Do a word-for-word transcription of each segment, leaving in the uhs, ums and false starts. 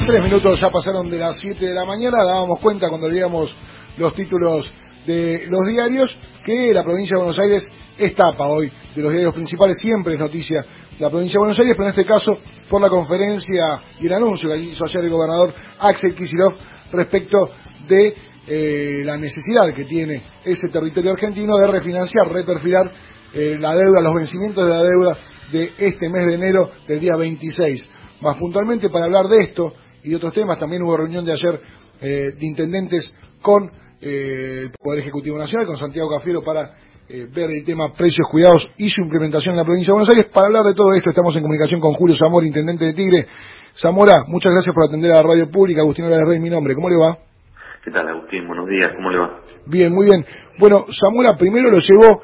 Tres minutos ya pasaron de las siete de la mañana. Dábamos cuenta cuando leíamos los títulos de los diarios que la provincia de Buenos Aires es tapa hoy de los diarios principales. Siempre es noticia la provincia de Buenos Aires, pero en este caso por la conferencia y el anuncio que hizo ayer el gobernador Axel Kicillof respecto de eh, la necesidad que tiene ese territorio argentino de refinanciar, reperfilar eh, la deuda, los vencimientos de la deuda de este mes de enero del día veintiséis. Más puntualmente, para hablar de esto y de otros temas, también hubo reunión de ayer eh, de intendentes con eh, el Poder Ejecutivo Nacional, con Santiago Cafiero, para eh, ver el tema precios, cuidados y su implementación en la provincia de Buenos Aires. Para hablar de todo esto estamos en comunicación con Julio Zamora, intendente de Tigre. Zamora, muchas gracias por atender a la radio pública. Agustín Lara Rey, mi nombre. ¿Cómo le va? ¿Qué tal, Agustín? Buenos días, ¿cómo le va? Bien, muy bien. Bueno, Zamora primero lo llevó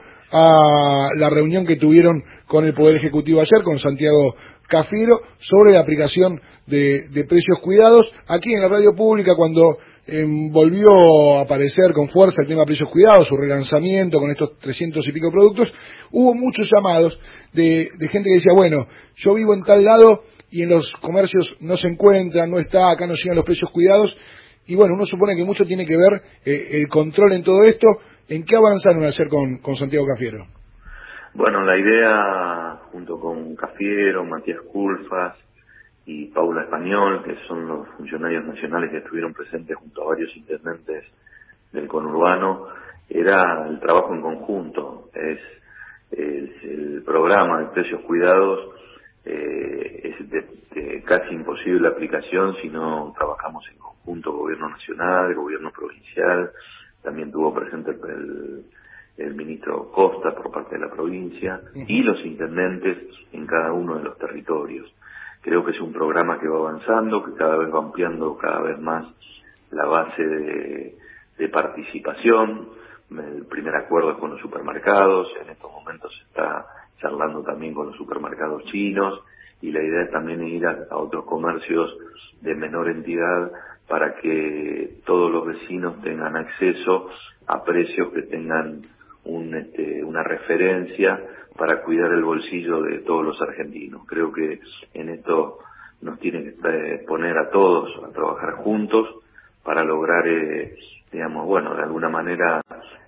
a la reunión que tuvieron con el Poder Ejecutivo ayer, con Santiago Cafiero, sobre la aplicación de, de precios cuidados. Aquí en la radio pública, cuando eh, volvió a aparecer con fuerza el tema de precios cuidados, su relanzamiento con estos trescientos y pico productos, hubo muchos llamados de, de gente que decía, bueno, yo vivo en tal lado y en los comercios no se encuentran, no está, acá no llegan los precios cuidados. Y bueno, uno supone que mucho tiene que ver eh, el control en todo esto. ¿En qué avanzaron ayer con, con Santiago Cafiero? Bueno, la idea, junto con Cafiero, Matías Culfas y Paula Español, que son los funcionarios nacionales que estuvieron presentes junto a varios intendentes del conurbano, era el trabajo en conjunto. Es, es el programa de precios cuidados, eh, es de, de casi imposible aplicación si no trabajamos en conjunto, gobierno nacional, gobierno provincial. También tuvo presente el, el ministro Costa por parte de la provincia y los intendentes en cada uno de los territorios. Creo que es un programa que va avanzando, que cada vez va ampliando cada vez más la base de, de participación. El primer acuerdo es con los supermercados, en estos momentos se está charlando también con los supermercados chinos, y la idea es también ir a, a otros comercios de menor entidad para que todos los vecinos tengan acceso a precios que tengan un, este, una referencia para cuidar el bolsillo de todos los argentinos. Creo que en esto nos tiene que poner a todos a trabajar juntos para lograr, eh, digamos, bueno, de alguna manera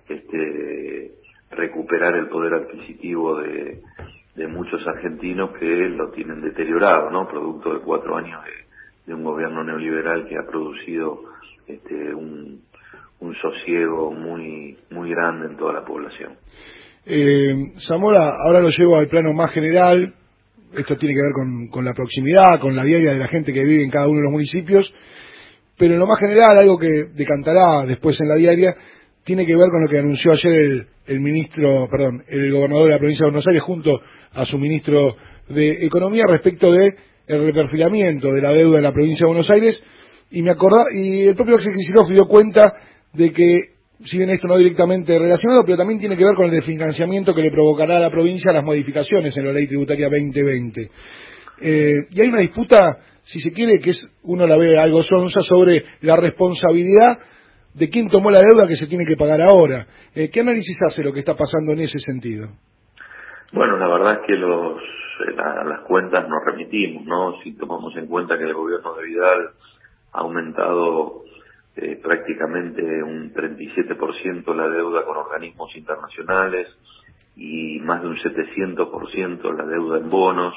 este, recuperar el poder adquisitivo de, de muchos argentinos que lo tienen deteriorado, ¿no? Producto de cuatro años de de un gobierno neoliberal que ha producido este, un, un sosiego muy muy grande en toda la población. Eh, Zamora, ahora lo llevo al plano más general. Esto tiene que ver con, con la proximidad, con la diaria de la gente que vive en cada uno de los municipios, pero en lo más general, algo que decantará después en la diaria, tiene que ver con lo que anunció ayer el, el ministro, perdón, el gobernador de la provincia de Buenos Aires junto a su ministro de Economía respecto de el reperfilamiento de la deuda en la provincia de Buenos Aires, y me acordaba, y el propio Axel Kicillof dio cuenta de que, si bien esto no directamente relacionado, pero también tiene que ver con el desfinanciamiento que le provocará a la provincia las modificaciones en la ley tributaria veinte veinte. Eh, y hay una disputa, si se quiere, que es, uno la ve algo sonsa, sobre la responsabilidad de quién tomó la deuda que se tiene que pagar ahora. Eh, ¿Qué análisis hace lo que está pasando en ese sentido? Bueno, la verdad es que los la, las cuentas nos remitimos, ¿no? Si tomamos en cuenta que el gobierno de Vidal ha aumentado eh, prácticamente un treinta y siete por ciento la deuda con organismos internacionales y más de un setecientos por ciento la deuda en bonos,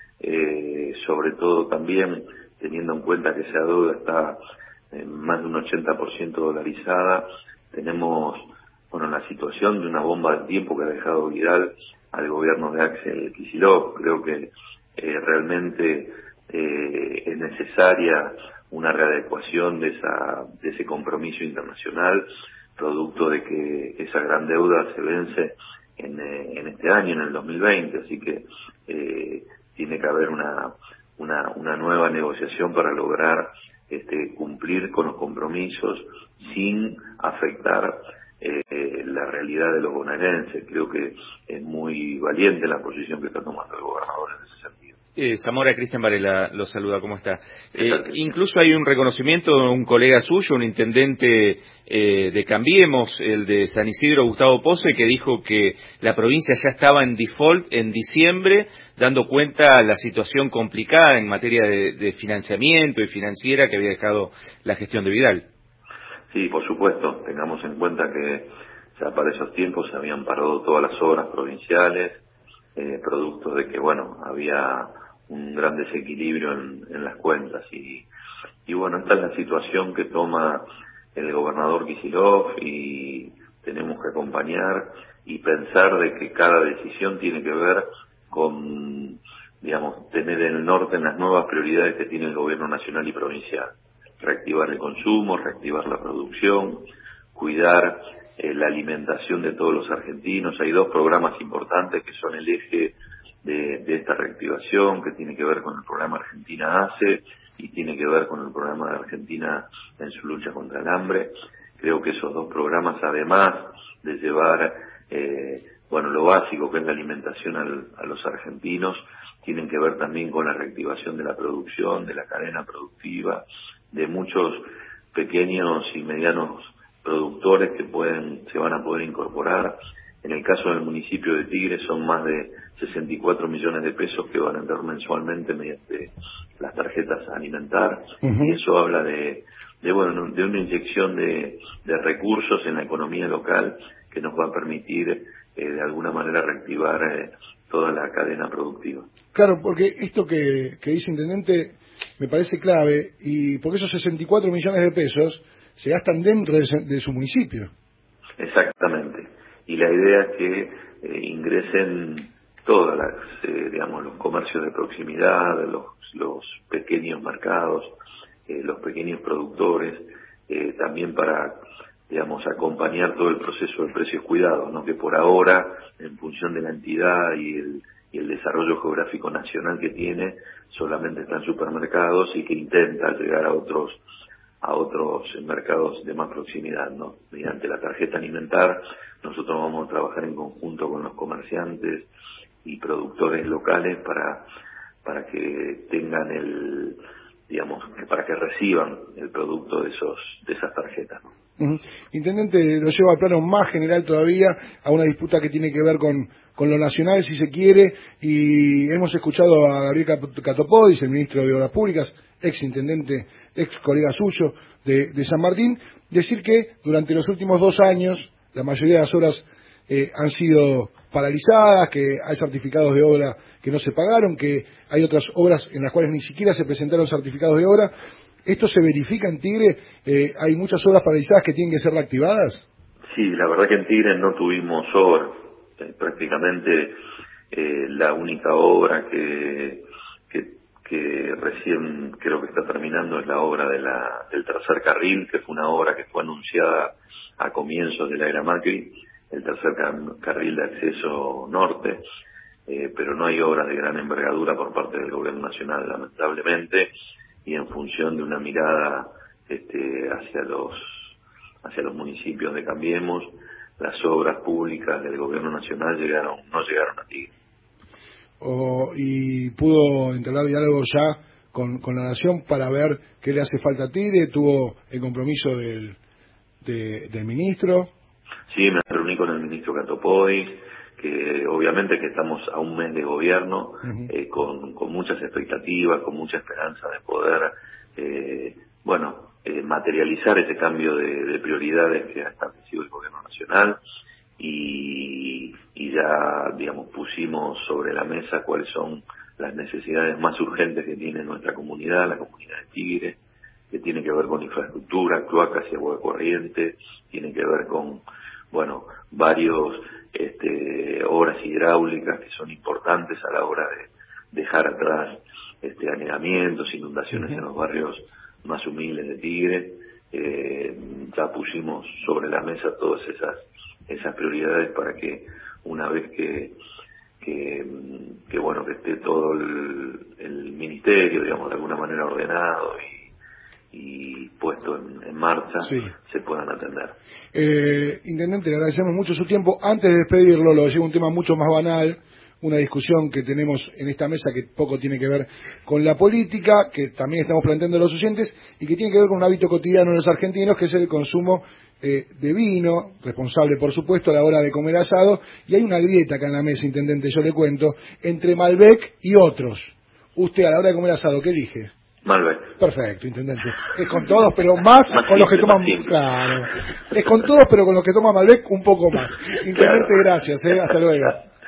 eh, sobre todo también teniendo en cuenta que esa deuda está en más de un ochenta por ciento dolarizada, tenemos bueno la situación de una bomba de tiempo que ha dejado Vidal al gobierno de Axel Kicillof. Creo que eh, realmente eh, es necesaria una readecuación de esa de ese compromiso internacional, producto de que esa gran deuda se vence en, eh, en este año, en el dos mil veinte, así que eh, tiene que haber una, una una nueva negociación para lograr este cumplir con los compromisos sin afectar Eh, la realidad de los bonaerenses. Creo que es muy valiente la posición que está tomando el gobernador en ese sentido. Eh, Zamora, Cristian Varela lo saluda, ¿cómo está? Eh, incluso hay un reconocimiento de un colega suyo, un intendente eh, de Cambiemos, el de San Isidro, Gustavo Pozo, que dijo que la provincia ya estaba en default en diciembre, dando cuenta de la situación complicada en materia de, de financiamiento y financiera que había dejado la gestión de Vidal. Sí, por supuesto, tengamos en cuenta que ya para esos tiempos se habían parado todas las obras provinciales, eh, producto de que, bueno, había un gran desequilibrio en, en las cuentas y, y bueno, esta es la situación que toma el gobernador Kicillof y tenemos que acompañar y pensar de que cada decisión tiene que ver con, digamos, tener en el norte en las nuevas prioridades que tiene el gobierno nacional y provincial. Reactivar el consumo, reactivar la producción, cuidar eh, la alimentación de todos los argentinos. Hay dos programas importantes que son el eje de, de esta reactivación, que tiene que ver con el programa Argentina Hace y tiene que ver con el programa de Argentina en su lucha contra el hambre. Creo que esos dos programas, además de llevar eh, bueno, lo básico que es la alimentación al, a los argentinos, tienen que ver también con la reactivación de la producción, de la cadena productiva, de muchos pequeños y medianos productores que pueden se van a poder incorporar. En el caso del municipio de Tigre son más de sesenta y cuatro millones de pesos que van a entrar mensualmente mediante las tarjetas alimentar. Uh-huh. Y eso habla de, de bueno de una inyección de, de recursos en la economía local que nos va a permitir eh, de alguna manera reactivar eh, toda la cadena productiva. Claro, porque esto que, que dice Intendente me parece clave, y porque esos sesenta y cuatro millones de pesos se gastan dentro de, de su municipio. Exactamente. Y la idea es que eh, ingresen todas las, eh, digamos, los comercios de proximidad, los, los pequeños mercados, eh, los pequeños productores, eh, también para, digamos, acompañar todo el proceso de precios cuidados, ¿no? Que por ahora, en función de la entidad y el, y el desarrollo geográfico nacional que tiene, solamente está en supermercados y que intenta llegar a otros a otros mercados de más proximidad, ¿no? Mediante la tarjeta alimentar, nosotros vamos a trabajar en conjunto con los comerciantes y productores locales para para que tengan el, digamos, para que reciban el producto de esos de esas tarjetas, ¿no? Uh-huh. Intendente, lo llevo al plano más general todavía, a una disputa que tiene que ver con, con lo nacional, si se quiere, y hemos escuchado a Gabriel Catopodis, el ministro de Obras Públicas, ex intendente, ex colega suyo de, de San Martín, decir que durante los últimos dos años la mayoría de las obras eh, han sido paralizadas, que hay certificados de obra que no se pagaron, que hay otras obras en las cuales ni siquiera se presentaron certificados de obra. ¿Esto se verifica en Tigre? Eh, ¿Hay muchas obras paralizadas que tienen que ser reactivadas? Sí, la verdad que en Tigre no tuvimos obra. Eh, prácticamente eh, la única obra que, que que recién creo que está terminando es la obra de la, del tercer carril, que fue una obra que fue anunciada a comienzos de la era Macri, el tercer car- carril de acceso norte, eh, pero no hay obras de gran envergadura por parte del gobierno nacional, lamentablemente, y en función de una mirada este, hacia los hacia los municipios de Cambiemos, las obras públicas del gobierno nacional llegaron no llegaron a Tigre. O, y pudo entablar diálogo ya con, con la Nación para ver qué le hace falta a Tigre. Tuvo el compromiso del, de, del ministro. Sí, me reuní con el ministro Catopodis, que obviamente que estamos a un mes de gobierno, uh-huh. eh, con, con muchas expectativas, con mucha esperanza de poder, eh, bueno, eh, materializar ese cambio de, de prioridades que ha establecido el gobierno nacional. Y, y ya, digamos, pusimos sobre la mesa cuáles son las necesidades más urgentes que tiene nuestra comunidad, la comunidad de Tigre, que tiene que ver con infraestructura, cloacas y agua corriente, tiene que ver con, bueno, varios este, obras hidráulicas que son importantes a la hora de dejar atrás este, anegamientos, inundaciones en los barrios más humildes de Tigre. Eh, ya pusimos sobre la mesa todas esas esas prioridades para que una vez que que, que bueno que esté todo el, el ministerio, digamos, de alguna manera ordenado y, y puesto en, en marcha, sí, se puedan atender. Eh, Intendente, le agradecemos mucho su tiempo. Antes de despedirlo, lo llevo un tema mucho más banal. una discusión que tenemos en esta mesa que poco tiene que ver con la política, que también estamos planteando a los oyentes, y que tiene que ver con un hábito cotidiano de los argentinos, que es el consumo eh, de vino, responsable por supuesto a la hora de comer asado, y hay una grieta acá en la mesa, intendente, yo le cuento, entre Malbec y otros. Usted a la hora de comer asado, ¿qué elige? Malbec. Perfecto, intendente. Es con todos, pero más, más con simple, los que toman... Claro. Es con todos, pero con los que toman Malbec un poco más. Intendente, claro. Gracias, ¿eh? Hasta luego.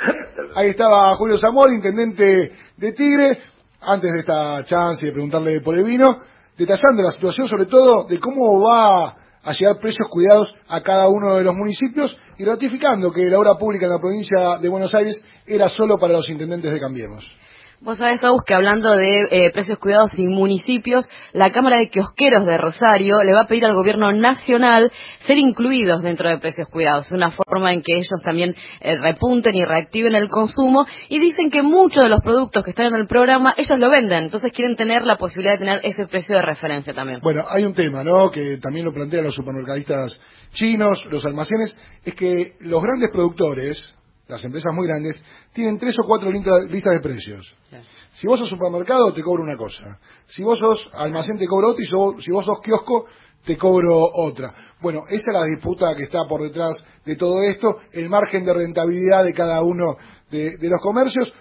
Ahí estaba Julio Zamora, intendente de Tigre, antes de esta chance de preguntarle por el vino, detallando la situación, sobre todo, de cómo va a llegar precios cuidados a cada uno de los municipios y ratificando que la obra pública en la provincia de Buenos Aires era solo para los intendentes de Cambiemos. Vos sabés, Agus, que hablando de eh, precios cuidados y municipios, la Cámara de Kiosqueros de Rosario le va a pedir al gobierno nacional ser incluidos dentro de precios cuidados, una forma en que ellos también eh, repunten y reactiven el consumo, y dicen que muchos de los productos que están en el programa ellos lo venden, entonces quieren tener la posibilidad de tener ese precio de referencia también. Bueno, hay un tema, ¿no?, que también lo plantean los supermercadistas chinos, los almacenes, es que los grandes productores, las empresas muy grandes, tienen tres o cuatro listas de precios. Si vos sos supermercado, te cobro una cosa. Si vos sos almacén, te cobro otra. Y si vos sos kiosco, te cobro otra. Bueno, esa es la disputa que está por detrás de todo esto, el margen de rentabilidad de cada uno de, de los comercios.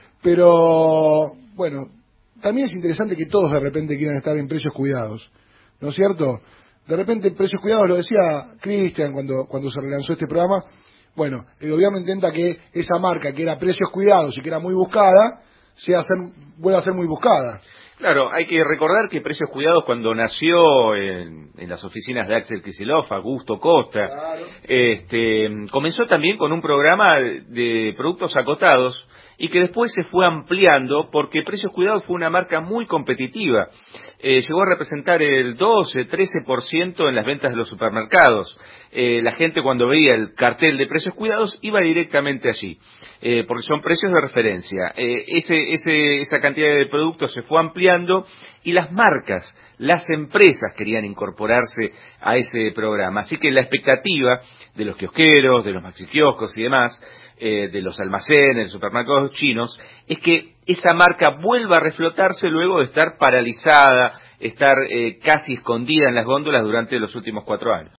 Pero, bueno, también es interesante que todos de repente quieran estar en precios cuidados, ¿no es cierto? De repente, precios cuidados, lo decía Cristian cuando, cuando se relanzó este programa. Bueno, el gobierno intenta que esa marca, que era precios cuidados y que era muy buscada, sea ser, vuelva a ser muy buscada. Claro, hay que recordar que Precios Cuidados, cuando nació en, en las oficinas de Axel Kicillof, Augusto Costa, claro. este, comenzó también con un programa de productos acotados y que después se fue ampliando porque Precios Cuidados fue una marca muy competitiva. Eh, llegó a representar el doce, trece por ciento en las ventas de los supermercados. Eh, la gente cuando veía el cartel de Precios Cuidados iba directamente allí, eh, porque son precios de referencia. Eh, ese, ese, esa cantidad de productos se fue ampliando y las marcas, las empresas querían incorporarse a ese programa. Así que la expectativa de los kiosqueros, de los maxiquioscos y demás, eh, de los almacenes, supermercados chinos, es que esa marca vuelva a reflotarse luego de estar paralizada, estar eh, casi escondida en las góndolas durante los últimos cuatro años.